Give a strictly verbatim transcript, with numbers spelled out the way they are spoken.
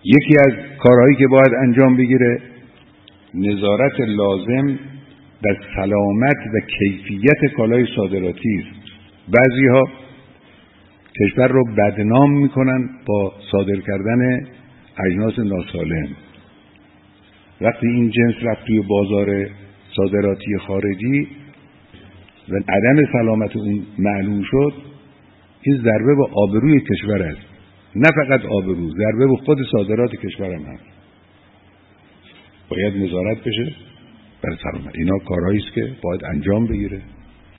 یکی از کارهایی که باید انجام بگیره نظارت لازم بر سلامت و کیفیت کالای صادراتی است. بعضی‌ها کشور رو بدنام میکنن با صادر کردن اجناس ناسالم. وقتی این جنس رفت توی بازار صادراتی خارجی و عدم سلامت اون معلوم شد، این ضربه به آبروی کشور است. نه فقط آبرو، ضربه به خود صادرات کشور هم هست. باید نظارت بشه بر سلامت. اینا کارهایی است که باید انجام بگیره.